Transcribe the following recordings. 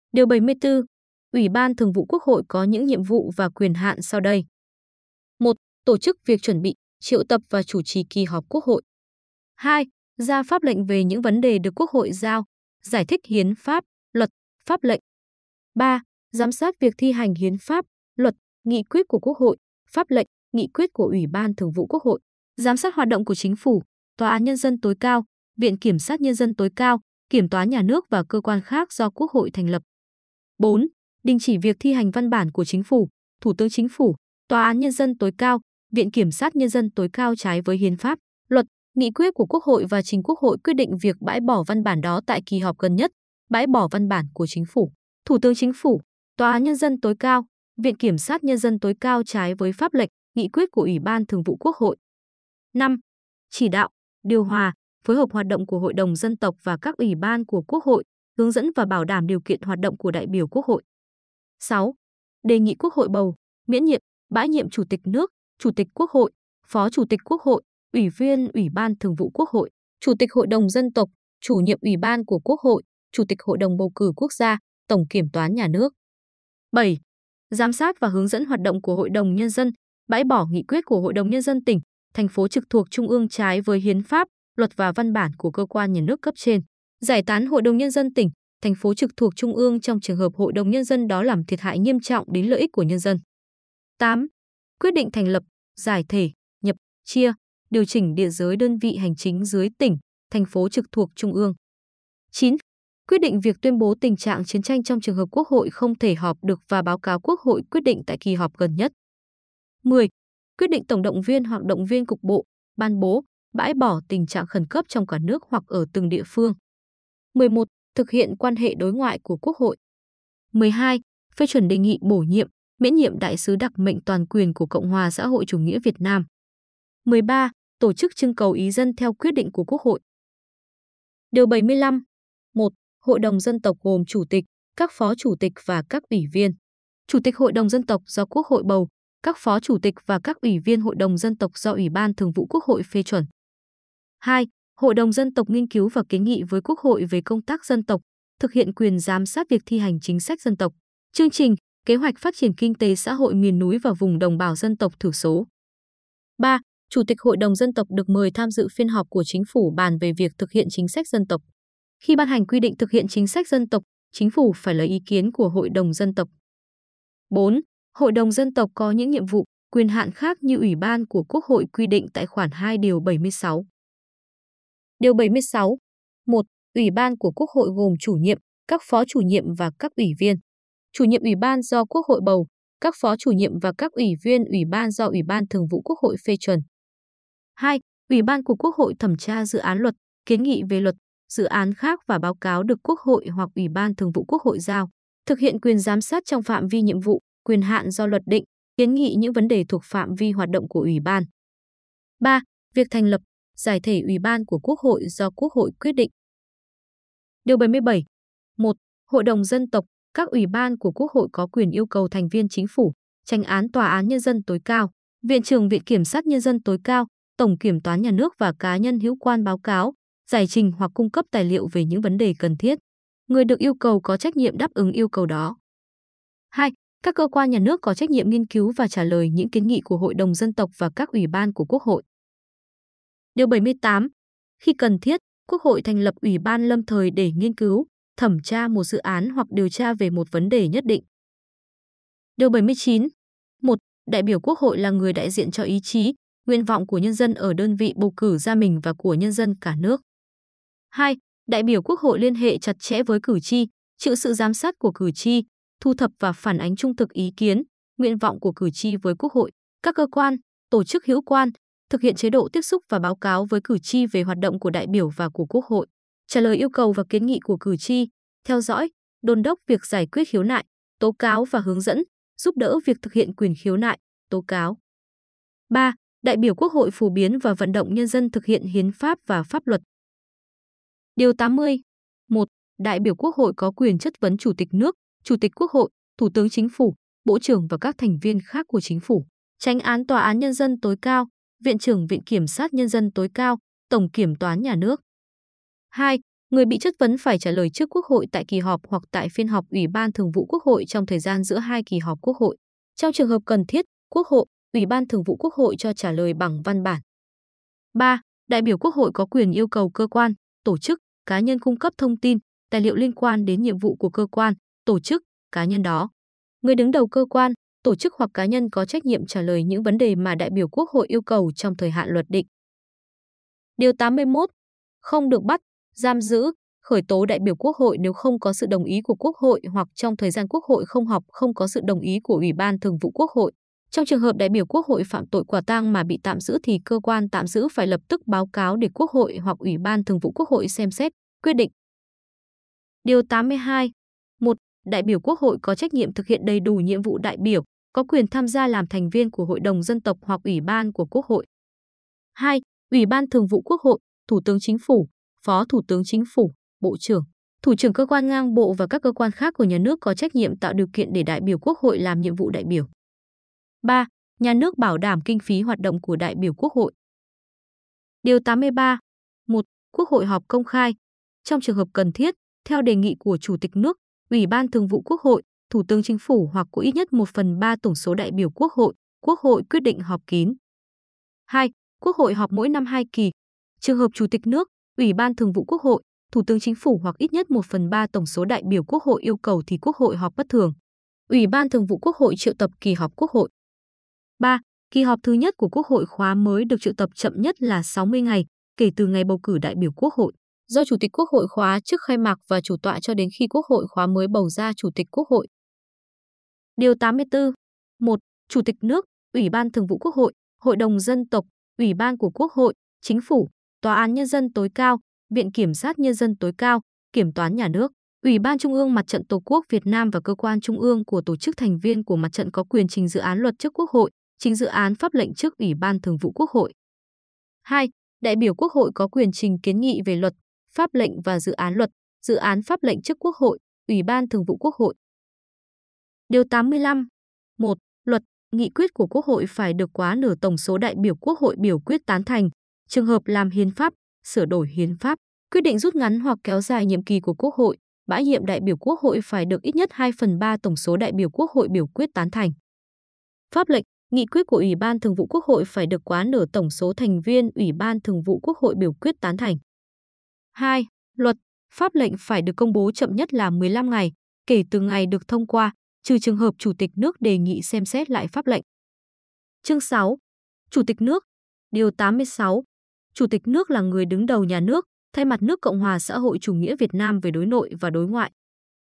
Điều 74. Ủy ban Thường vụ Quốc hội có những nhiệm vụ và quyền hạn sau đây. 1. Tổ chức việc chuẩn bị, triệu tập và chủ trì kỳ họp Quốc hội. 2. Ra pháp lệnh về những vấn đề được Quốc hội giao, giải thích hiến pháp, luật, pháp lệnh. 3. Giám sát việc thi hành hiến pháp, luật, nghị quyết của Quốc hội, pháp lệnh, nghị quyết của Ủy ban Thường vụ Quốc hội. Giám sát hoạt động của Chính phủ, Tòa án Nhân dân tối cao, Viện Kiểm sát Nhân dân tối cao, Kiểm toán Nhà nước và cơ quan khác do Quốc hội thành lập. 4. Đình chỉ việc thi hành văn bản của Chính phủ, Thủ tướng Chính phủ, Tòa án Nhân dân tối cao, Viện Kiểm sát Nhân dân tối cao trái với hiến pháp, luật, nghị quyết của Quốc hội và trình Quốc hội quyết định việc bãi bỏ văn bản đó tại kỳ họp gần nhất, bãi bỏ văn bản của Chính phủ, Thủ tướng Chính phủ, Tòa án Nhân dân tối cao, Viện Kiểm sát Nhân dân tối cao trái với pháp lệnh, nghị quyết của Ủy ban Thường vụ Quốc hội. 5. Chỉ đạo, điều hòa, phối hợp hoạt động của Hội đồng Dân tộc và các ủy ban của Quốc hội, hướng dẫn và bảo đảm điều kiện hoạt động của đại biểu Quốc hội. 6. Đề nghị Quốc hội bầu, miễn nhiệm, bãi nhiệm Chủ tịch nước, Chủ tịch Quốc hội, Phó Chủ tịch Quốc hội, Ủy viên Ủy ban Thường vụ Quốc hội, Chủ tịch Hội đồng Dân tộc, Chủ nhiệm Ủy ban của Quốc hội, Chủ tịch Hội đồng Bầu cử Quốc gia, Tổng Kiểm toán Nhà nước. 7. Giám sát và hướng dẫn hoạt động của Hội đồng Nhân dân, bãi bỏ nghị quyết của Hội đồng Nhân dân tỉnh, thành phố trực thuộc Trung ương trái với hiến pháp, luật và văn bản của cơ quan nhà nước cấp trên. Giải tán Hội đồng Nhân dân tỉnh, thành phố trực thuộc Trung ương trong trường hợp Hội đồng Nhân dân đó làm thiệt hại nghiêm trọng đến lợi ích của nhân dân. 8. Quyết định thành lập, giải thể, nhập, chia, điều chỉnh địa giới đơn vị hành chính dưới tỉnh, thành phố trực thuộc Trung ương. 9. Quyết định việc tuyên bố tình trạng chiến tranh trong trường hợp Quốc hội không thể họp được và báo cáo Quốc hội quyết định tại kỳ họp gần nhất. 10. Quyết định tổng động viên hoặc động viên cục bộ, ban bố, bãi bỏ tình trạng khẩn cấp trong cả nước hoặc ở từng địa phương. 11. Thực hiện quan hệ đối ngoại của Quốc hội. 12. Phê chuẩn đề nghị bổ nhiệm, miễn nhiệm đại sứ đặc mệnh toàn quyền của Cộng hòa xã hội chủ nghĩa Việt Nam. 13. Tổ chức trưng cầu ý dân theo quyết định của Quốc hội. Điều 75. 1. Hội đồng Dân tộc gồm Chủ tịch, các Phó Chủ tịch và các ủy viên. Chủ tịch Hội đồng Dân tộc do Quốc hội bầu, các Phó Chủ tịch và các ủy viên Hội đồng Dân tộc do Ủy ban Thường vụ Quốc hội phê chuẩn. 2. Hội đồng Dân tộc nghiên cứu và kiến nghị với Quốc hội về công tác dân tộc, thực hiện quyền giám sát việc thi hành chính sách dân tộc, chương trình, kế hoạch phát triển kinh tế xã hội miền núi và vùng đồng bào dân tộc thiểu số. 3. Chủ tịch Hội đồng Dân tộc được mời tham dự phiên họp của Chính phủ bàn về việc thực hiện chính sách dân tộc. Khi ban hành quy định thực hiện chính sách dân tộc, Chính phủ phải lấy ý kiến của Hội đồng Dân tộc. 4. Hội đồng Dân tộc có những nhiệm vụ, quyền hạn khác như Ủy ban của Quốc hội quy định tại khoản 2 điều 76. Điều 76. 1. Ủy ban của Quốc hội gồm chủ nhiệm, các phó chủ nhiệm và các ủy viên. Chủ nhiệm Ủy ban do Quốc hội bầu, các phó chủ nhiệm và các ủy viên Ủy ban do Ủy ban Thường vụ Quốc hội phê chuẩn. 2. Ủy ban của Quốc hội thẩm tra dự án luật, kiến nghị về luật, dự án khác và báo cáo được Quốc hội hoặc Ủy ban Thường vụ Quốc hội giao. Thực hiện quyền giám sát trong phạm vi nhiệm vụ, quyền hạn do luật định, kiến nghị những vấn đề thuộc phạm vi hoạt động của Ủy ban. 3. Việc thành lập, giải thể Ủy ban của Quốc hội do Quốc hội quyết định. Điều 77. 1. Hội đồng Dân tộc, các ủy ban của Quốc hội có quyền yêu cầu thành viên Chính phủ, Chánh án Tòa án Nhân dân tối cao, Viện trưởng Viện Kiểm sát Nhân dân tối cao, Tổng Kiểm toán Nhà nước và cá nhân hữu quan báo cáo, giải trình hoặc cung cấp tài liệu về những vấn đề cần thiết. Người được yêu cầu có trách nhiệm đáp ứng yêu cầu đó. 2. Các cơ quan nhà nước có trách nhiệm nghiên cứu và trả lời những kiến nghị của Hội đồng Dân tộc và các ủy ban của Quốc hội. Điều 78. Khi cần thiết, Quốc hội thành lập ủy ban lâm thời để nghiên cứu, thẩm tra một dự án hoặc điều tra về một vấn đề nhất định. Điều 79. 1. Đại biểu Quốc hội là người đại diện cho ý chí, nguyện vọng của nhân dân ở đơn vị bầu cử ra mình và của nhân dân cả nước. 2. Đại biểu Quốc hội liên hệ chặt chẽ với cử tri, chịu sự giám sát của cử tri, thu thập và phản ánh trung thực ý kiến, nguyện vọng của cử tri với Quốc hội, các cơ quan, tổ chức hữu quan, thực hiện chế độ tiếp xúc và báo cáo với cử tri về hoạt động của đại biểu và của Quốc hội, trả lời yêu cầu và kiến nghị của cử tri, theo dõi, đôn đốc việc giải quyết khiếu nại, tố cáo và hướng dẫn, giúp đỡ việc thực hiện quyền khiếu nại, tố cáo. 3. Đại biểu Quốc hội phổ biến và vận động nhân dân thực hiện hiến pháp và pháp luật. Điều 80. 1. Đại biểu Quốc hội có quyền chất vấn Chủ tịch nước, Chủ tịch Quốc hội, Thủ tướng Chính phủ, Bộ trưởng và các thành viên khác của Chính phủ, Chánh án Tòa án Nhân dân tối cao, Viện trưởng Viện Kiểm sát Nhân dân tối cao, Tổng Kiểm toán Nhà nước. 2. Người bị chất vấn phải trả lời trước Quốc hội tại kỳ họp hoặc tại phiên họp Ủy ban Thường vụ Quốc hội trong thời gian giữa hai kỳ họp Quốc hội. Trong trường hợp cần thiết, Quốc hội, Ủy ban Thường vụ Quốc hội cho trả lời bằng văn bản. 3. Đại biểu Quốc hội có quyền yêu cầu cơ quan, tổ chức, cá nhân cung cấp thông tin, tài liệu liên quan đến nhiệm vụ của cơ quan, tổ chức, cá nhân đó. Người đứng đầu cơ quan, tổ chức hoặc cá nhân có trách nhiệm trả lời những vấn đề mà đại biểu Quốc hội yêu cầu trong thời hạn luật định. Điều 81. Không được bắt, giam giữ, khởi tố đại biểu Quốc hội nếu không có sự đồng ý của Quốc hội hoặc trong thời gian Quốc hội không họp không có sự đồng ý của Ủy ban Thường vụ Quốc hội. Trong trường hợp đại biểu Quốc hội phạm tội quả tang mà bị tạm giữ thì cơ quan tạm giữ phải lập tức báo cáo để Quốc hội hoặc Ủy ban Thường vụ Quốc hội xem xét, quyết định. Điều 82. 1. Đại biểu Quốc hội có trách nhiệm thực hiện đầy đủ nhiệm vụ đại biểu, có quyền tham gia làm thành viên của Hội đồng Dân tộc hoặc Ủy ban của Quốc hội. 2. Ủy ban Thường vụ Quốc hội, Thủ tướng Chính phủ, Phó Thủ tướng Chính phủ, Bộ trưởng, Thủ trưởng cơ quan ngang bộ và các cơ quan khác của nhà nước có trách nhiệm tạo điều kiện để đại biểu Quốc hội làm nhiệm vụ đại biểu. 3. Nhà nước bảo đảm kinh phí hoạt động của đại biểu Quốc hội. Điều 83. 1. Quốc hội họp công khai. Trong trường hợp cần thiết, theo đề nghị của Chủ tịch nước, Ủy ban Thường vụ Quốc hội, Thủ tướng Chính phủ hoặc của ít nhất 1/3 tổng số đại biểu Quốc hội quyết định họp kín. 2. Quốc hội họp mỗi năm 2 kỳ. Trường hợp Chủ tịch nước, Ủy ban Thường vụ Quốc hội, Thủ tướng Chính phủ hoặc ít nhất 1/3 tổng số đại biểu Quốc hội yêu cầu thì Quốc hội họp bất thường. Ủy ban Thường vụ Quốc hội triệu tập kỳ họp Quốc hội. 3. Kỳ họp thứ nhất của Quốc hội khóa mới được triệu tập chậm nhất là 60 ngày kể từ ngày bầu cử đại biểu Quốc hội, do Chủ tịch Quốc hội khóa trước khai mạc và chủ tọa cho đến khi Quốc hội khóa mới bầu ra Chủ tịch Quốc hội. Điều 84. 1. Chủ tịch nước, Ủy ban Thường vụ Quốc hội, Hội đồng Dân tộc, Ủy ban của Quốc hội, Chính phủ, Tòa án Nhân dân tối cao, Viện Kiểm sát Nhân dân tối cao, Kiểm toán Nhà nước, Ủy ban Trung ương Mặt trận Tổ quốc Việt Nam và cơ quan trung ương của tổ chức thành viên của mặt trận có quyền trình dự án luật trước Quốc hội, trình dự án pháp lệnh trước Ủy ban Thường vụ Quốc hội. 2. Đại biểu Quốc hội có quyền trình kiến nghị về luật, pháp lệnh và dự án pháp lệnh trước Quốc hội, Ủy ban Thường vụ Quốc hội. Điều 85. 1. Luật, nghị quyết của Quốc hội phải được quá nửa tổng số đại biểu Quốc hội biểu quyết tán thành. Trường hợp làm hiến pháp, sửa đổi hiến pháp, quyết định rút ngắn hoặc kéo dài nhiệm kỳ của Quốc hội, bãi nhiệm đại biểu Quốc hội phải được ít nhất 2/3 tổng số đại biểu Quốc hội biểu quyết tán thành. Pháp lệnh, nghị quyết của Ủy ban Thường vụ Quốc hội phải được quá nửa tổng số thành viên Ủy ban Thường vụ Quốc hội biểu quyết tán thành. 2. Luật, pháp lệnh phải được công bố chậm nhất là 15 ngày kể từ ngày được thông qua, trừ trường hợp Chủ tịch nước đề nghị xem xét lại pháp lệnh. Chương 6. Chủ tịch nước. Điều 86. Chủ tịch nước là người đứng đầu nhà nước, thay mặt nước Cộng hòa xã hội chủ nghĩa Việt Nam về đối nội và đối ngoại.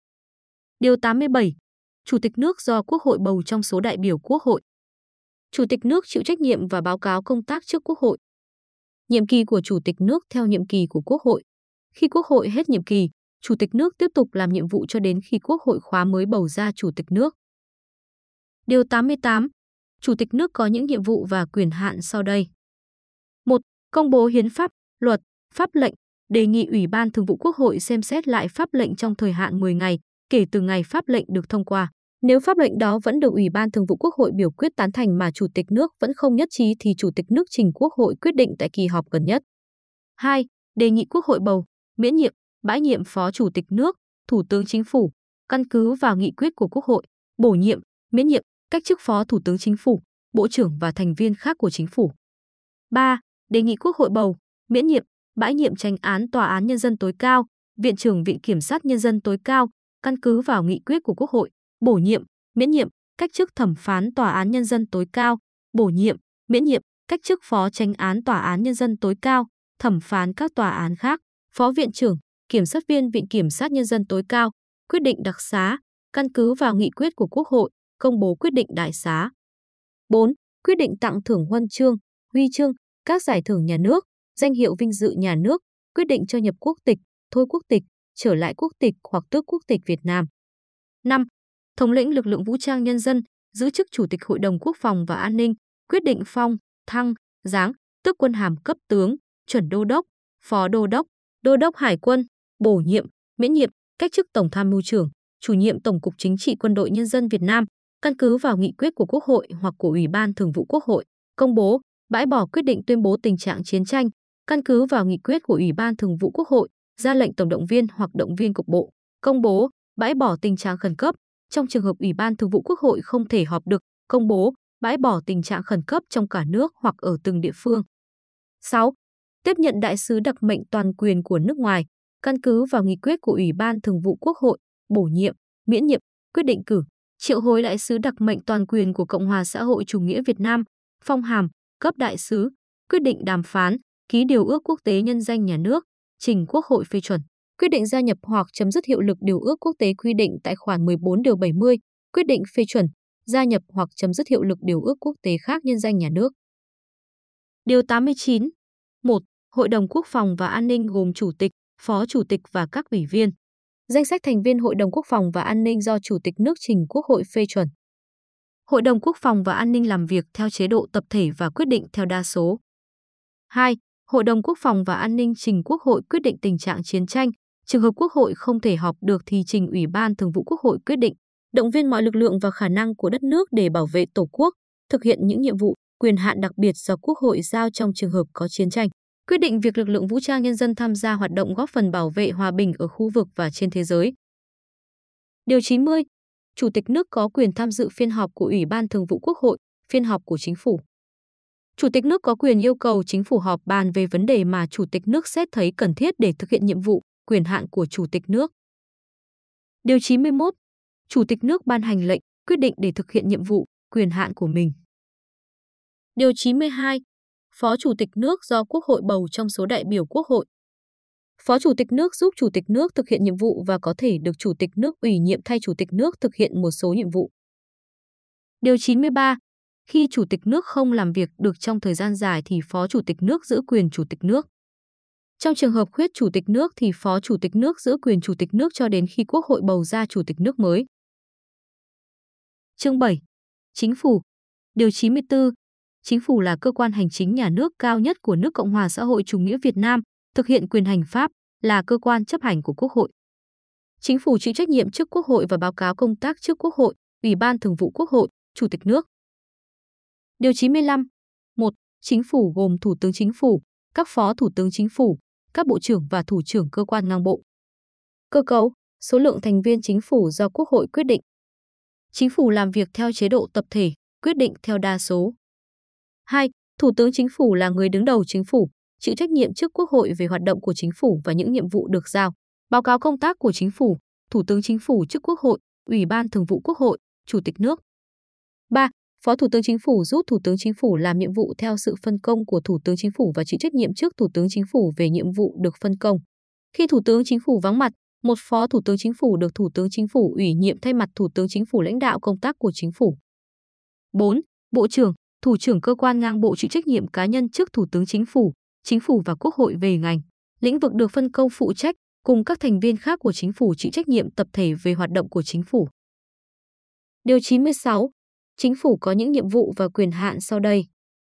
Điều 87. Chủ tịch nước do Quốc hội bầu trong số đại biểu Quốc hội. Chủ tịch nước chịu trách nhiệm và báo cáo công tác trước Quốc hội. Nhiệm kỳ của Chủ tịch nước theo nhiệm kỳ của Quốc hội. Khi Quốc hội hết nhiệm kỳ, Chủ tịch nước tiếp tục làm nhiệm vụ cho đến khi Quốc hội khóa mới bầu ra Chủ tịch nước. Điều 88. Chủ tịch nước có những nhiệm vụ và quyền hạn sau đây. 1. Công bố hiến pháp, luật, pháp lệnh, đề nghị Ủy ban Thường vụ Quốc hội xem xét lại pháp lệnh trong thời hạn 10 ngày kể từ ngày pháp lệnh được thông qua. Nếu pháp lệnh đó vẫn được Ủy ban Thường vụ Quốc hội biểu quyết tán thành mà Chủ tịch nước vẫn không nhất trí thì Chủ tịch nước trình Quốc hội quyết định tại kỳ họp gần nhất. 2. Đề nghị Quốc hội bầu, miễn nhiệm, bãi nhiệm Phó Chủ tịch nước, Thủ tướng Chính phủ, căn cứ vào nghị quyết của Quốc hội, bổ nhiệm, miễn nhiệm, cách chức Phó Thủ tướng Chính phủ, Bộ trưởng và thành viên khác của Chính phủ. 3. Đề nghị Quốc hội bầu, miễn nhiệm, bãi nhiệm Chánh án Tòa án Nhân dân tối cao, Viện trưởng Viện Kiểm sát Nhân dân tối cao, căn cứ vào nghị quyết của Quốc hội, bổ nhiệm, miễn nhiệm, cách chức Thẩm phán Tòa án Nhân dân tối cao, bổ nhiệm, miễn nhiệm, cách chức Phó Chánh án Tòa án Nhân dân tối cao, thẩm phán các tòa án khác, Phó Viện trưởng, Kiểm sát viên Viện Kiểm sát Nhân dân tối cao, quyết định đặc xá, căn cứ vào nghị quyết của Quốc hội, công bố quyết định đại xá. 4. Quyết định tặng thưởng huân chương, huy chương, các giải thưởng nhà nước, danh hiệu vinh dự nhà nước, quyết định cho nhập quốc tịch, thôi quốc tịch, trở lại quốc tịch hoặc tước quốc tịch Việt Nam. 5. Thống lĩnh lực lượng vũ trang nhân dân, giữ chức Chủ tịch Hội đồng Quốc phòng và An ninh, quyết định phong, thăng, giáng, tước quân hàm cấp tướng, chuẩn đô đốc, phó đô đốc hải quân, bổ nhiệm, miễn nhiệm, cách chức Tổng tham mưu trưởng, chủ nhiệm Tổng cục Chính trị Quân đội Nhân dân Việt Nam, căn cứ vào nghị quyết của Quốc hội hoặc của Ủy ban Thường vụ Quốc hội, công bố, bãi bỏ quyết định tuyên bố tình trạng chiến tranh, căn cứ vào nghị quyết của Ủy ban Thường vụ Quốc hội, ra lệnh tổng động viên hoặc động viên cục bộ, công bố, bãi bỏ tình trạng khẩn cấp. Trong trường hợp Ủy ban Thường vụ Quốc hội không thể họp được, công bố, bãi bỏ tình trạng khẩn cấp trong cả nước hoặc ở từng địa phương. 6. Tiếp nhận đại sứ đặc mệnh toàn quyền của nước ngoài, căn cứ vào nghị quyết của Ủy ban Thường vụ Quốc hội, bổ nhiệm, miễn nhiệm, quyết định cử, triệu hồi đại sứ đặc mệnh toàn quyền của Cộng hòa xã hội chủ nghĩa Việt Nam, phong hàm, cấp đại sứ, quyết định đàm phán, ký điều ước quốc tế nhân danh nhà nước, trình Quốc hội phê chuẩn. Quyết định gia nhập hoặc chấm dứt hiệu lực điều ước quốc tế quy định tại khoản 14 điều 70, quyết định phê chuẩn, gia nhập hoặc chấm dứt hiệu lực điều ước quốc tế khác nhân danh nhà nước. Điều 89. 1. Hội đồng Quốc phòng và An ninh gồm Chủ tịch, Phó Chủ tịch và các ủy viên. Danh sách thành viên Hội đồng Quốc phòng và An ninh do Chủ tịch nước trình Quốc hội phê chuẩn. Hội đồng Quốc phòng và An ninh làm việc theo chế độ tập thể và quyết định theo đa số. 2. Hội đồng Quốc phòng và An ninh trình Quốc hội quyết định tình trạng chiến tranh. Trường hợp Quốc hội không thể họp được thì trình Ủy ban Thường vụ Quốc hội quyết định, động viên mọi lực lượng và khả năng của đất nước để bảo vệ Tổ quốc, thực hiện những nhiệm vụ, quyền hạn đặc biệt do Quốc hội giao trong trường hợp có chiến tranh. Quyết định việc lực lượng vũ trang nhân dân tham gia hoạt động góp phần bảo vệ hòa bình ở khu vực và trên thế giới. Điều 90. Chủ tịch nước có quyền tham dự phiên họp của Ủy ban Thường vụ Quốc hội, phiên họp của Chính phủ. Chủ tịch nước có quyền yêu cầu Chính phủ họp bàn về vấn đề mà Chủ tịch nước xét thấy cần thiết để thực hiện nhiệm vụ, quyền hạn của Chủ tịch nước. Điều 91. Chủ tịch nước ban hành lệnh, quyết định để thực hiện nhiệm vụ, quyền hạn của mình. Điều 92. Phó Chủ tịch nước do Quốc hội bầu trong số đại biểu Quốc hội. Phó Chủ tịch nước giúp Chủ tịch nước thực hiện nhiệm vụ và có thể được Chủ tịch nước ủy nhiệm thay Chủ tịch nước thực hiện một số nhiệm vụ. Điều 93. Khi Chủ tịch nước không làm việc được trong thời gian dài thì Phó Chủ tịch nước giữ quyền Chủ tịch nước. Trong trường hợp khuyết Chủ tịch nước thì Phó Chủ tịch nước giữ quyền Chủ tịch nước cho đến khi Quốc hội bầu ra Chủ tịch nước mới. Chương 7. Chính phủ. Điều 94. Chính phủ là cơ quan hành chính nhà nước cao nhất của nước Cộng hòa xã hội chủ nghĩa Việt Nam, thực hiện quyền hành pháp, là cơ quan chấp hành của Quốc hội. Chính phủ chịu trách nhiệm trước Quốc hội và báo cáo công tác trước Quốc hội, Ủy ban Thường vụ Quốc hội, Chủ tịch nước. Điều 95. 1. Chính phủ gồm Thủ tướng Chính phủ, các Phó Thủ tướng Chính phủ, các Bộ trưởng và Thủ trưởng cơ quan ngang bộ. Cơ cấu, số lượng thành viên Chính phủ do Quốc hội quyết định. Chính phủ làm việc theo chế độ tập thể, quyết định theo đa số. 2. Thủ tướng Chính phủ là người đứng đầu Chính phủ, chịu trách nhiệm trước Quốc hội về hoạt động của Chính phủ và những nhiệm vụ được giao. Báo cáo công tác của Chính phủ, Thủ tướng Chính phủ trước Quốc hội, Ủy ban Thường vụ Quốc hội, Chủ tịch nước. 3. Phó Thủ tướng Chính phủ giúp Thủ tướng Chính phủ làm nhiệm vụ theo sự phân công của Thủ tướng Chính phủ và chịu trách nhiệm trước Thủ tướng Chính phủ về nhiệm vụ được phân công. Khi Thủ tướng Chính phủ vắng mặt, một Phó Thủ tướng Chính phủ được Thủ tướng Chính phủ ủy nhiệm thay mặt Thủ tướng Chính phủ lãnh đạo công tác của Chính phủ. 4. Bộ trưởng, Thủ trưởng cơ quan ngang bộ chịu trách nhiệm cá nhân trước Thủ tướng Chính phủ và Quốc hội về ngành, lĩnh vực được phân công phụ trách, cùng các thành viên khác của Chính phủ chịu trách nhiệm tập thể về hoạt động của Chính phủ. Điều 96. Chính phủ có những nhiệm vụ và quyền hạn sau đây.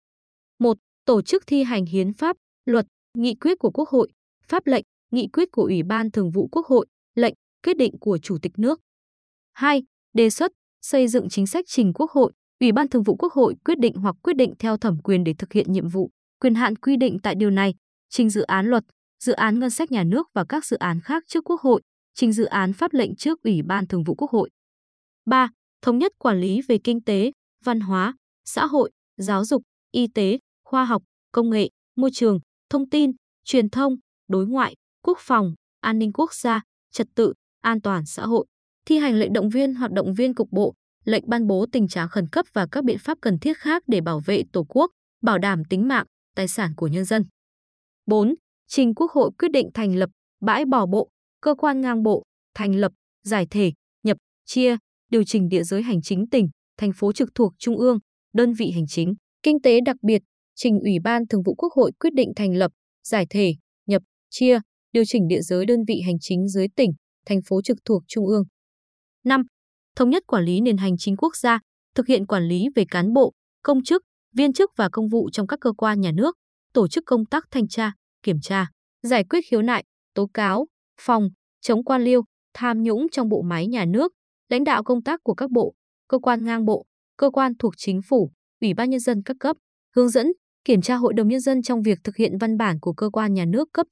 1. Tổ chức thi hành hiến pháp, luật, nghị quyết của Quốc hội, pháp lệnh, nghị quyết của Ủy ban Thường vụ Quốc hội, lệnh, quyết định của Chủ tịch nước. 2. Đề xuất, xây dựng chính sách trình Quốc hội, Ủy ban Thường vụ Quốc hội quyết định hoặc quyết định theo thẩm quyền để thực hiện nhiệm vụ, quyền hạn quy định tại điều này, trình dự án luật, dự án ngân sách nhà nước và các dự án khác trước Quốc hội, trình dự án pháp lệnh trước Ủy ban Thường vụ Quốc hội. 3. Thống nhất quản lý về kinh tế, văn hóa, xã hội, giáo dục, y tế, khoa học, công nghệ, môi trường, thông tin, truyền thông, đối ngoại, quốc phòng, an ninh quốc gia, trật tự, an toàn xã hội, thi hành lệnh động viên hoặc động viên cục bộ, lệnh ban bố tình trạng khẩn cấp và các biện pháp cần thiết khác để bảo vệ Tổ quốc, bảo đảm tính mạng, tài sản của nhân dân. 4. Trình Quốc hội quyết định thành lập, bãi bỏ bộ, cơ quan ngang bộ, thành lập, giải thể, nhập, chia, điều chỉnh địa giới hành chính tỉnh, thành phố trực thuộc Trung ương, đơn vị hành chính, kinh tế đặc biệt, trình Ủy ban Thường vụ Quốc hội quyết định thành lập, giải thể, nhập, chia, điều chỉnh địa giới đơn vị hành chính dưới tỉnh, thành phố trực thuộc Trung ương. 5. Thống nhất quản lý nền hành chính quốc gia, thực hiện quản lý về cán bộ, công chức, viên chức và công vụ trong các cơ quan nhà nước, tổ chức công tác thanh tra, kiểm tra, giải quyết khiếu nại, tố cáo, phòng, chống quan liêu, tham nhũng trong bộ máy nhà nước, lãnh đạo công tác của các bộ, cơ quan ngang bộ, cơ quan thuộc Chính phủ, Ủy ban Nhân dân các cấp, hướng dẫn, kiểm tra Hội đồng Nhân dân trong việc thực hiện văn bản của cơ quan nhà nước cấp trên,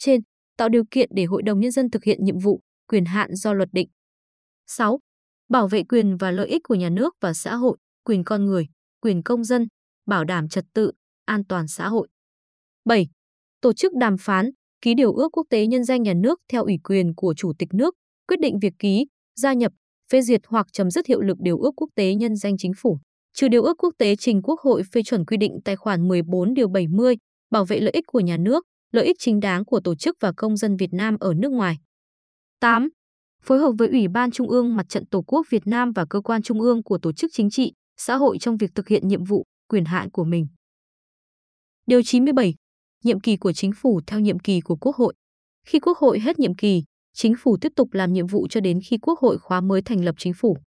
tạo điều kiện để Hội đồng Nhân dân thực hiện nhiệm vụ, quyền hạn do luật định. 6. Bảo vệ quyền và lợi ích của nhà nước và xã hội, quyền con người, quyền công dân, bảo đảm trật tự, an toàn xã hội. 7. Tổ chức đàm phán, ký điều ước quốc tế nhân danh nhà nước theo ủy quyền của Chủ tịch nước, quyết định việc ký, gia nhập, phê duyệt hoặc chấm dứt hiệu lực điều ước quốc tế nhân danh chính phủ, trừ điều ước quốc tế trình Quốc hội phê chuẩn quy định tại khoản 14 điều 70, bảo vệ lợi ích của nhà nước, lợi ích chính đáng của tổ chức và công dân Việt Nam ở nước ngoài. 8. Phối hợp với Ủy ban Trung ương Mặt trận Tổ quốc Việt Nam và cơ quan trung ương của tổ chức chính trị, xã hội trong việc thực hiện nhiệm vụ, quyền hạn của mình. Điều 97. Nhiệm kỳ của chính phủ theo nhiệm kỳ của Quốc hội. Khi Quốc hội hết nhiệm kỳ, chính phủ tiếp tục làm nhiệm vụ cho đến khi Quốc hội khóa mới thành lập chính phủ.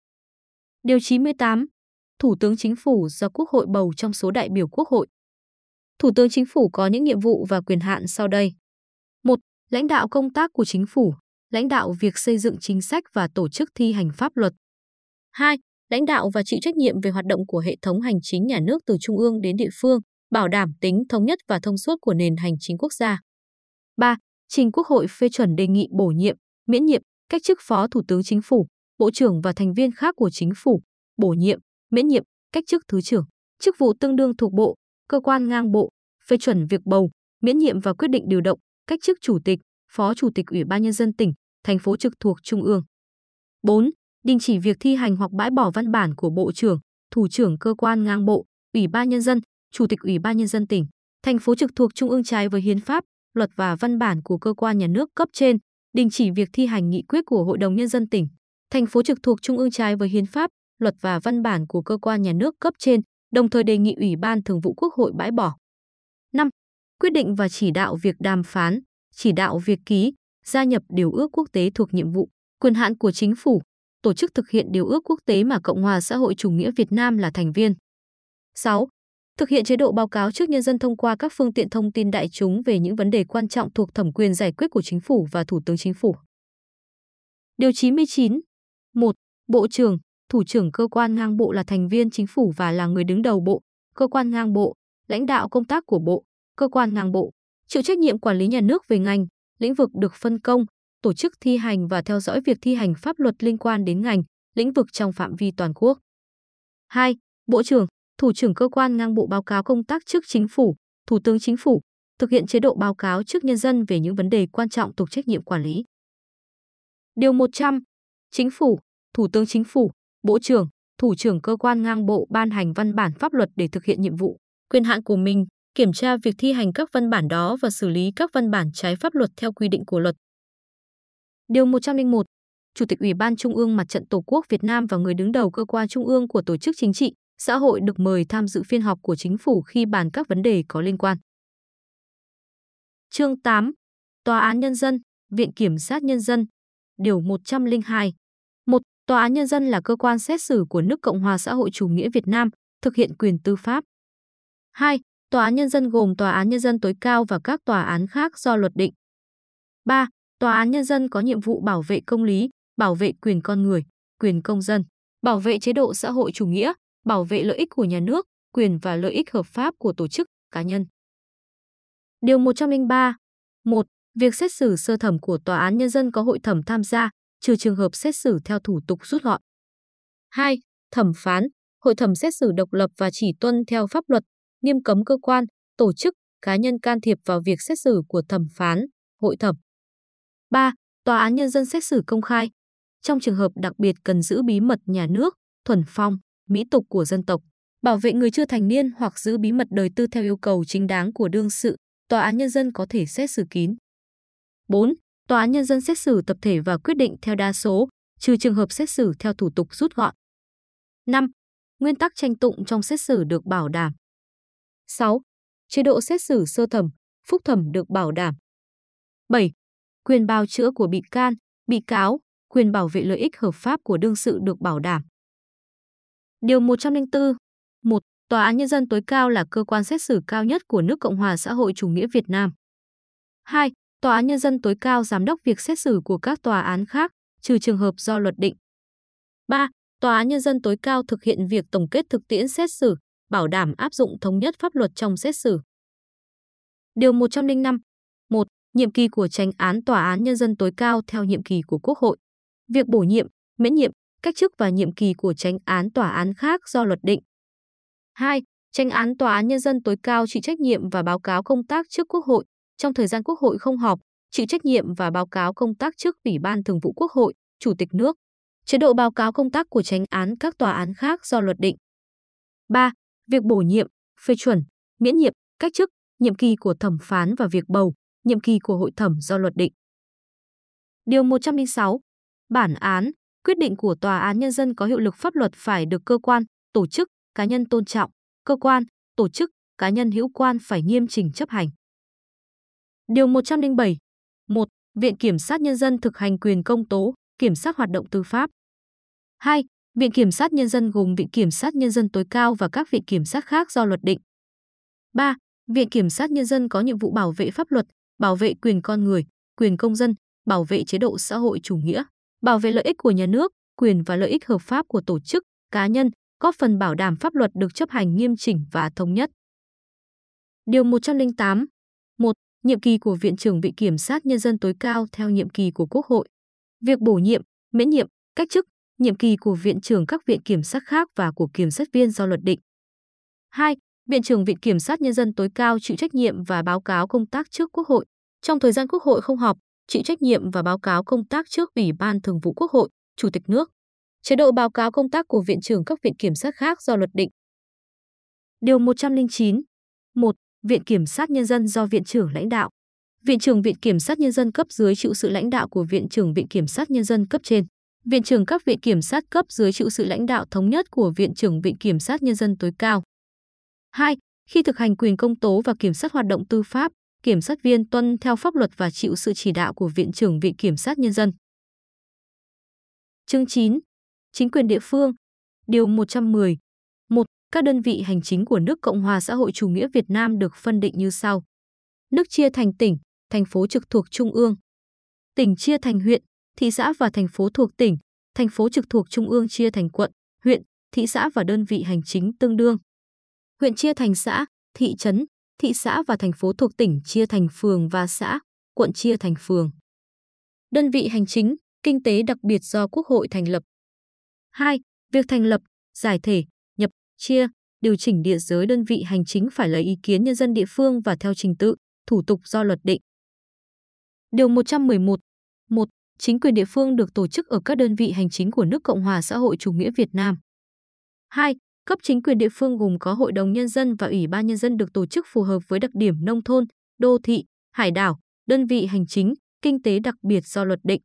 Điều 98. Thủ tướng Chính phủ do Quốc hội bầu trong số đại biểu Quốc hội. Thủ tướng Chính phủ có những nhiệm vụ và quyền hạn sau đây. 1. Lãnh đạo công tác của Chính phủ, lãnh đạo việc xây dựng chính sách và tổ chức thi hành pháp luật. 2. Lãnh đạo và chịu trách nhiệm về hoạt động của hệ thống hành chính nhà nước từ trung ương đến địa phương, bảo đảm tính thống nhất và thông suốt của nền hành chính quốc gia. 3. Trình Quốc hội phê chuẩn đề nghị bổ nhiệm, miễn nhiệm, cách chức Phó Thủ tướng Chính phủ, Bộ trưởng và thành viên khác của Chính phủ, bổ nhiệm, miễn nhiệm, cách chức Thứ trưởng, chức vụ tương đương thuộc bộ, cơ quan ngang bộ, phê chuẩn việc bầu, miễn nhiệm và quyết định điều động, cách chức Chủ tịch, Phó Chủ tịch Ủy ban Nhân dân tỉnh, thành phố trực thuộc Trung ương. 4. Đình chỉ việc thi hành hoặc bãi bỏ văn bản của Bộ trưởng, Thủ trưởng cơ quan ngang bộ, Ủy ban Nhân dân, Chủ tịch Ủy ban Nhân dân tỉnh, thành phố trực thuộc Trung ương trái với hiến pháp, luật và văn bản của cơ quan nhà nước cấp trên, đình chỉ việc thi hành nghị quyết của Hội đồng Nhân dân tỉnh, thành phố trực thuộc Trung ương trái với hiến pháp, luật và văn bản của cơ quan nhà nước cấp trên, đồng thời đề nghị Ủy ban Thường vụ Quốc hội bãi bỏ. 5. Quyết định và chỉ đạo việc đàm phán, chỉ đạo việc ký, gia nhập điều ước quốc tế thuộc nhiệm vụ, quyền hạn của chính phủ, tổ chức thực hiện điều ước quốc tế mà Cộng hòa xã hội chủ nghĩa Việt Nam là thành viên. 6. Thực hiện chế độ báo cáo trước nhân dân thông qua các phương tiện thông tin đại chúng về những vấn đề quan trọng thuộc thẩm quyền giải quyết của Chính phủ và Thủ tướng Chính phủ. Điều 99. 1. Bộ trưởng, Thủ trưởng cơ quan ngang bộ là thành viên Chính phủ và là người đứng đầu bộ, cơ quan ngang bộ, lãnh đạo công tác của bộ, cơ quan ngang bộ, chịu trách nhiệm quản lý nhà nước về ngành, lĩnh vực được phân công, tổ chức thi hành và theo dõi việc thi hành pháp luật liên quan đến ngành, lĩnh vực trong phạm vi toàn quốc. 2. Bộ trưởng, Thủ trưởng cơ quan ngang bộ báo cáo công tác trước Chính phủ, Thủ tướng Chính phủ, thực hiện chế độ báo cáo trước nhân dân về những vấn đề quan trọng thuộc trách nhiệm quản lý. Điều 100. Chính phủ, Thủ tướng Chính phủ, Bộ trưởng, Thủ trưởng cơ quan ngang bộ ban hành văn bản pháp luật để thực hiện nhiệm vụ, quyền hạn của mình, kiểm tra việc thi hành các văn bản đó và xử lý các văn bản trái pháp luật theo quy định của luật. Điều 101. Chủ tịch Ủy ban Trung ương Mặt trận Tổ quốc Việt Nam và người đứng đầu cơ quan trung ương của tổ chức chính trị, xã hội được mời tham dự phiên họp của Chính phủ khi bàn các vấn đề có liên quan. Chương 8. Tòa án Nhân dân, Viện Kiểm sát Nhân dân. Điều 102. 1. Tòa án Nhân dân là cơ quan xét xử của nước Cộng hòa xã hội chủ nghĩa Việt Nam, thực hiện quyền tư pháp. 2. Tòa án Nhân dân gồm Tòa án Nhân dân tối cao và các tòa án khác do luật định. 3. Tòa án Nhân dân có nhiệm vụ bảo vệ công lý, bảo vệ quyền con người, quyền công dân, bảo vệ chế độ xã hội chủ nghĩa, bảo vệ lợi ích của nhà nước, quyền và lợi ích hợp pháp của tổ chức, cá nhân. Điều 103. 1. Việc xét xử sơ thẩm của Tòa án Nhân dân có hội thẩm tham gia, trừ trường hợp xét xử theo thủ tục rút gọn. 2. Thẩm phán, hội thẩm xét xử độc lập và chỉ tuân theo pháp luật, nghiêm cấm cơ quan, tổ chức, cá nhân can thiệp vào việc xét xử của thẩm phán, hội thẩm. 3. Tòa án Nhân dân xét xử công khai. Trong trường hợp đặc biệt cần giữ bí mật nhà nước, thuần phong, mỹ tục của dân tộc, bảo vệ người chưa thành niên hoặc giữ bí mật đời tư theo yêu cầu chính đáng của đương sự, Tòa án Nhân dân có thể xét xử kín. 4. Tòa án Nhân dân xét xử tập thể và quyết định theo đa số, trừ trường hợp xét xử theo thủ tục rút gọn. 5. Nguyên tắc tranh tụng trong xét xử được bảo đảm. 6. Chế độ xét xử sơ thẩm, phúc thẩm được bảo đảm. 7. Quyền bào chữa của bị can, bị cáo, quyền bảo vệ lợi ích hợp pháp của đương sự được bảo đảm. Điều 104. 1. Tòa án Nhân dân tối cao là cơ quan xét xử cao nhất của nước Cộng hòa xã hội chủ nghĩa Việt Nam. 2. Tòa án Nhân dân tối cao giám đốc việc xét xử của các tòa án khác, trừ trường hợp do luật định. 3. Tòa án Nhân dân tối cao thực hiện việc tổng kết thực tiễn xét xử, bảo đảm áp dụng thống nhất pháp luật trong xét xử. Điều 105. 1. nhiệm kỳ của Chánh án Tòa án Nhân dân tối cao theo nhiệm kỳ của Quốc hội. Việc bổ nhiệm, miễn nhiệm, cách chức và nhiệm kỳ của Chánh án Tòa án khác do luật định. 2. Chánh án Tòa án Nhân dân tối cao chịu trách nhiệm và báo cáo công tác trước Quốc hội trong thời gian Quốc hội không họp, chịu trách nhiệm và báo cáo công tác trước Ủy ban Thường vụ Quốc hội, Chủ tịch nước. Chế độ báo cáo công tác của chánh án các tòa án khác do luật định. 3. Việc bổ nhiệm, phê chuẩn, miễn nhiệm, cách chức, nhiệm kỳ của thẩm phán và việc bầu, nhiệm kỳ của hội thẩm do luật định. Điều 106. Bản án, quyết định của Tòa án Nhân dân có hiệu lực pháp luật phải được cơ quan, tổ chức, cá nhân tôn trọng, cơ quan, tổ chức, cá nhân hữu quan phải nghiêm chỉnh chấp hành. Điều 107. 1. Viện Kiểm sát Nhân dân thực hành quyền công tố, kiểm soát hoạt động tư pháp. 2. Viện Kiểm sát Nhân dân gồm Viện Kiểm sát Nhân dân tối cao và các viện kiểm sát khác do luật định. 3. Viện Kiểm sát Nhân dân có nhiệm vụ bảo vệ pháp luật, bảo vệ quyền con người, quyền công dân, bảo vệ chế độ xã hội chủ nghĩa, bảo vệ lợi ích của nhà nước, quyền và lợi ích hợp pháp của tổ chức, cá nhân, góp phần bảo đảm pháp luật được chấp hành nghiêm chỉnh và thống nhất. Điều 108. 1. Nhiệm kỳ của Viện trưởng Viện Kiểm sát Nhân dân tối cao theo nhiệm kỳ của Quốc hội. Việc bổ nhiệm, miễn nhiệm, cách chức, nhiệm kỳ của Viện trưởng các viện kiểm sát khác và của kiểm sát viên do luật định. 2. Viện trưởng Viện Kiểm sát Nhân dân tối cao chịu trách nhiệm và báo cáo công tác trước Quốc hội. Trong thời gian Quốc hội không họp, chịu trách nhiệm và báo cáo công tác trước Ủy ban Thường vụ Quốc hội, Chủ tịch nước. Chế độ báo cáo công tác của Viện trưởng các viện kiểm sát khác do luật định. Điều 109. 1. Viện Kiểm sát Nhân dân do Viện trưởng lãnh đạo. Viện trưởng Viện Kiểm sát Nhân dân cấp dưới chịu sự lãnh đạo của Viện trưởng Viện Kiểm sát Nhân dân cấp trên. Viện trưởng các viện kiểm sát cấp dưới chịu sự lãnh đạo thống nhất của Viện trưởng Viện Kiểm sát Nhân dân tối cao. 2. Khi thực hành quyền công tố và kiểm soát hoạt động tư pháp, kiểm sát viên tuân theo pháp luật và chịu sự chỉ đạo của Viện trưởng Viện Kiểm sát Nhân dân. Chương 9. Chính quyền địa phương. Điều 110. 1. Các đơn vị hành chính của nước Cộng hòa xã hội chủ nghĩa Việt Nam được phân định như sau. Nước chia thành tỉnh, thành phố trực thuộc Trung ương. Tỉnh chia thành huyện, thị xã và thành phố thuộc tỉnh, thành phố trực thuộc Trung ương chia thành quận, huyện, thị xã và đơn vị hành chính tương đương. Huyện chia thành xã, thị trấn, thị xã và thành phố thuộc tỉnh chia thành phường và xã, quận chia thành phường. Đơn vị hành chính, kinh tế đặc biệt do Quốc hội thành lập. 2. Việc thành lập, giải thể, nhập, chia, điều chỉnh địa giới đơn vị hành chính phải lấy ý kiến nhân dân địa phương và theo trình tự, thủ tục do luật định. Điều 111. 1. Chính quyền địa phương được tổ chức ở các đơn vị hành chính của nước Cộng hòa xã hội chủ nghĩa Việt Nam. 2. Cấp chính quyền địa phương gồm có Hội đồng Nhân dân và Ủy ban Nhân dân được tổ chức phù hợp với đặc điểm nông thôn, đô thị, hải đảo, đơn vị hành chính, kinh tế đặc biệt do luật định.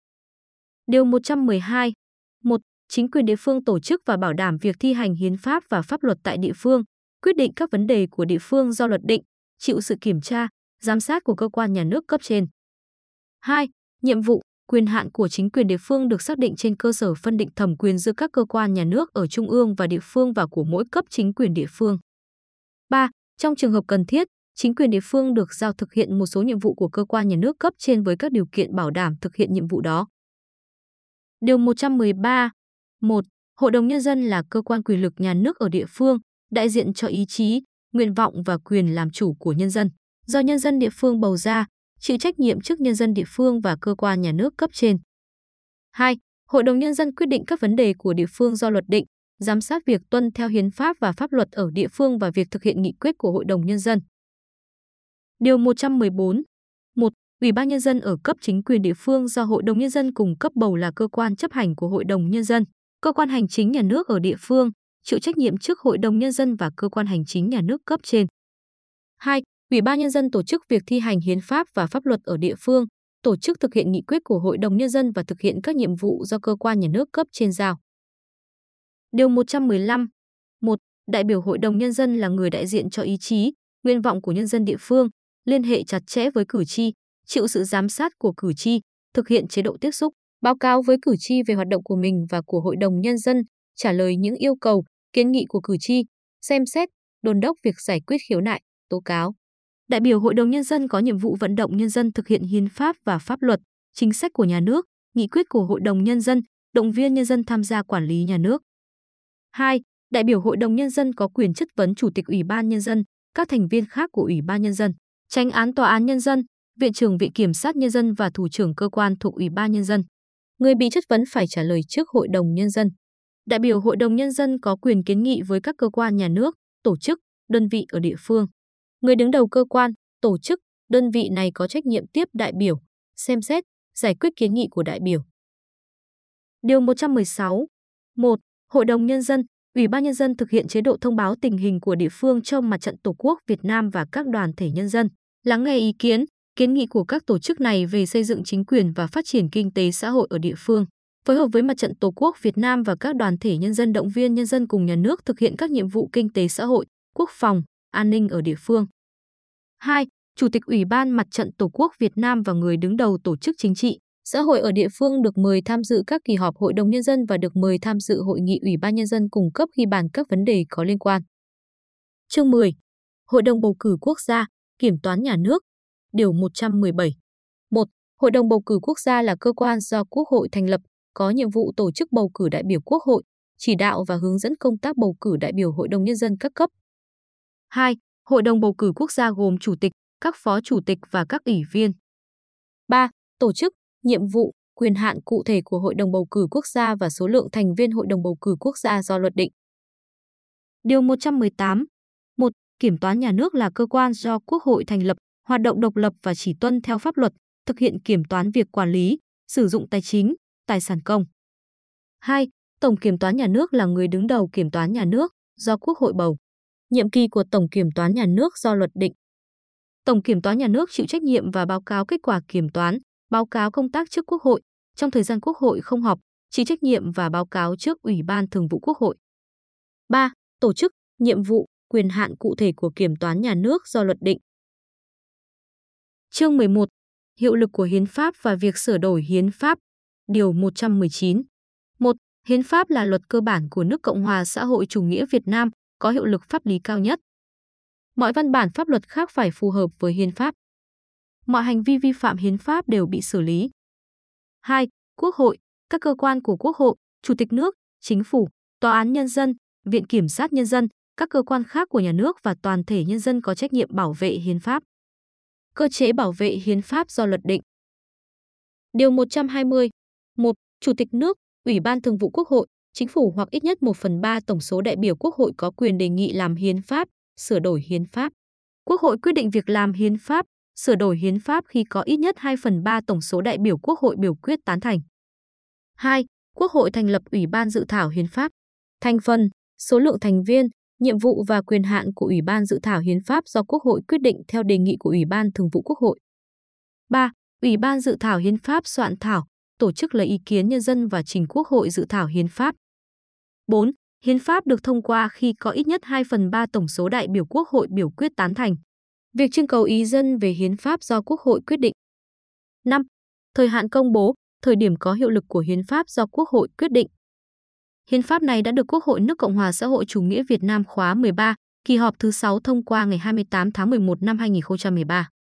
Điều 112. 1. Chính quyền địa phương tổ chức và bảo đảm việc thi hành hiến pháp và pháp luật tại địa phương, quyết định các vấn đề của địa phương do luật định, chịu sự kiểm tra, giám sát của cơ quan nhà nước cấp trên. 2. Nhiệm vụ, quyền hạn của chính quyền địa phương được xác định trên cơ sở phân định thẩm quyền giữa các cơ quan nhà nước ở trung ương và địa phương và của mỗi cấp chính quyền địa phương. 3. Trong trường hợp cần thiết, chính quyền địa phương được giao thực hiện một số nhiệm vụ của cơ quan nhà nước cấp trên với các điều kiện bảo đảm thực hiện nhiệm vụ đó. Điều 113. 1. Hội đồng Nhân dân là cơ quan quyền lực nhà nước ở địa phương, đại diện cho ý chí, nguyện vọng và quyền làm chủ của nhân dân, do nhân dân địa phương bầu ra, chịu trách nhiệm trước nhân dân địa phương và cơ quan nhà nước cấp trên. 2. Hội đồng Nhân dân quyết định các vấn đề của địa phương do luật định, giám sát việc tuân theo hiến pháp và pháp luật ở địa phương và việc thực hiện nghị quyết của Hội đồng Nhân dân. Điều 114. 1. Ủy ban Nhân dân ở cấp chính quyền địa phương do Hội đồng Nhân dân cùng cấp bầu là cơ quan chấp hành của Hội đồng Nhân dân, cơ quan hành chính nhà nước ở địa phương, chịu trách nhiệm trước Hội đồng Nhân dân và cơ quan hành chính nhà nước cấp trên. 2. Ủy ban Nhân dân tổ chức việc thi hành hiến pháp và pháp luật ở địa phương, tổ chức thực hiện nghị quyết của Hội đồng Nhân dân và thực hiện các nhiệm vụ do cơ quan nhà nước cấp trên giao. Điều 115. 1. Đại biểu Hội đồng Nhân dân là người đại diện cho ý chí, nguyện vọng của nhân dân địa phương, liên hệ chặt chẽ với cử tri, chịu sự giám sát của cử tri, thực hiện chế độ tiếp xúc, báo cáo với cử tri về hoạt động của mình và của Hội đồng Nhân dân, trả lời những yêu cầu, kiến nghị của cử tri, xem xét, đôn đốc việc giải quyết khiếu nại, tố cáo. Đại biểu Hội đồng Nhân dân có nhiệm vụ vận động nhân dân thực hiện hiến pháp và pháp luật, chính sách của nhà nước, nghị quyết của Hội đồng Nhân dân, động viên nhân dân tham gia quản lý nhà nước. 2. Đại biểu Hội đồng Nhân dân có quyền chất vấn Chủ tịch Ủy ban Nhân dân, các thành viên khác của Ủy ban Nhân dân, Chánh án Tòa án Nhân dân, Viện trưởng Viện Kiểm sát Nhân dân và Thủ trưởng cơ quan thuộc Ủy ban Nhân dân. Người bị chất vấn phải trả lời trước Hội đồng Nhân dân. Đại biểu Hội đồng Nhân dân có quyền kiến nghị với các cơ quan nhà nước, tổ chức, đơn vị ở địa phương. Người đứng đầu cơ quan, tổ chức, đơn vị này có trách nhiệm tiếp đại biểu, xem xét, giải quyết kiến nghị của đại biểu. Điều 116. 1. Hội đồng Nhân dân, Ủy ban Nhân dân thực hiện chế độ thông báo tình hình của địa phương trong Mặt trận Tổ quốc Việt Nam và các đoàn thể nhân dân, lắng nghe ý kiến, kiến nghị của các tổ chức này về xây dựng chính quyền và phát triển kinh tế xã hội ở địa phương. Phối hợp với Mặt trận Tổ quốc Việt Nam và các đoàn thể nhân dân động viên nhân dân cùng nhà nước thực hiện các nhiệm vụ kinh tế xã hội, quốc phòng, an ninh ở địa phương. 2. Chủ tịch Ủy ban Mặt trận Tổ quốc Việt Nam và người đứng đầu tổ chức chính trị, xã hội ở địa phương được mời tham dự các kỳ họp Hội đồng Nhân dân và được mời tham dự hội nghị Ủy ban Nhân dân cung cấp khi bàn các vấn đề có liên quan. Chương 10. Hội đồng bầu cử quốc gia, Kiểm toán nhà nước. Điều 117. 1. Hội đồng bầu cử quốc gia là cơ quan do Quốc hội thành lập, có nhiệm vụ tổ chức bầu cử đại biểu Quốc hội, chỉ đạo và hướng dẫn công tác bầu cử đại biểu Hội đồng Nhân dân các cấp. 2. Hội đồng bầu cử quốc gia gồm chủ tịch, các phó chủ tịch và các ủy viên. 3. Tổ chức, nhiệm vụ, quyền hạn cụ thể của Hội đồng bầu cử quốc gia và số lượng thành viên Hội đồng bầu cử quốc gia do luật định. Điều 118. 1. Kiểm toán nhà nước là cơ quan do Quốc hội thành lập, hoạt động độc lập và chỉ tuân theo pháp luật, thực hiện kiểm toán việc quản lý, sử dụng tài chính, tài sản công. 2. Tổng kiểm toán nhà nước là người đứng đầu kiểm toán nhà nước do Quốc hội bầu. Nhiệm kỳ của Tổng kiểm toán nhà nước do luật định. Tổng kiểm toán nhà nước chịu trách nhiệm và báo cáo kết quả kiểm toán, báo cáo công tác trước Quốc hội, trong thời gian Quốc hội không họp, chịu trách nhiệm và báo cáo trước Ủy ban Thường vụ Quốc hội. 3. Tổ chức, nhiệm vụ, quyền hạn cụ thể của kiểm toán nhà nước do luật định. Chương 11. Hiệu lực của Hiến pháp và việc sửa đổi Hiến pháp. Điều 119. 1. Hiến pháp là luật cơ bản của nước Cộng hòa xã hội chủ nghĩa Việt Nam, có hiệu lực pháp lý cao nhất. Mọi văn bản pháp luật khác phải phù hợp với Hiến pháp. Mọi hành vi vi phạm Hiến pháp đều bị xử lý. 2. Quốc hội, các cơ quan của Quốc hội, Chủ tịch nước, Chính phủ, Tòa án Nhân dân, Viện Kiểm sát Nhân dân, các cơ quan khác của nhà nước và toàn thể nhân dân có trách nhiệm bảo vệ Hiến pháp. Cơ chế bảo vệ Hiến pháp do luật định. Điều 120. 1. Chủ tịch nước, Ủy ban Thường vụ Quốc hội, Chính phủ hoặc ít nhất 1/3 tổng số đại biểu Quốc hội có quyền đề nghị làm Hiến pháp, sửa đổi Hiến pháp. Quốc hội quyết định việc làm Hiến pháp, sửa đổi Hiến pháp khi có ít nhất 2/3 tổng số đại biểu Quốc hội biểu quyết tán thành. 2. Quốc hội thành lập Ủy ban dự thảo Hiến pháp. Thành phần, số lượng thành viên, nhiệm vụ và quyền hạn của Ủy ban dự thảo Hiến pháp do Quốc hội quyết định theo đề nghị của Ủy ban Thường vụ Quốc hội. 3. Ủy ban dự thảo Hiến pháp soạn thảo, tổ chức lấy ý kiến nhân dân và trình Quốc hội dự thảo Hiến pháp. 4. Hiến pháp được thông qua khi có ít nhất 2/3 tổng số đại biểu Quốc hội biểu quyết tán thành. Việc trưng cầu ý dân về Hiến pháp do Quốc hội quyết định. 5. Thời hạn công bố, thời điểm có hiệu lực của Hiến pháp do Quốc hội quyết định. Hiến pháp này đã được Quốc hội nước Cộng hòa xã hội chủ nghĩa Việt Nam khóa 13, kỳ họp thứ 6 thông qua ngày 28 tháng 11 năm 2013.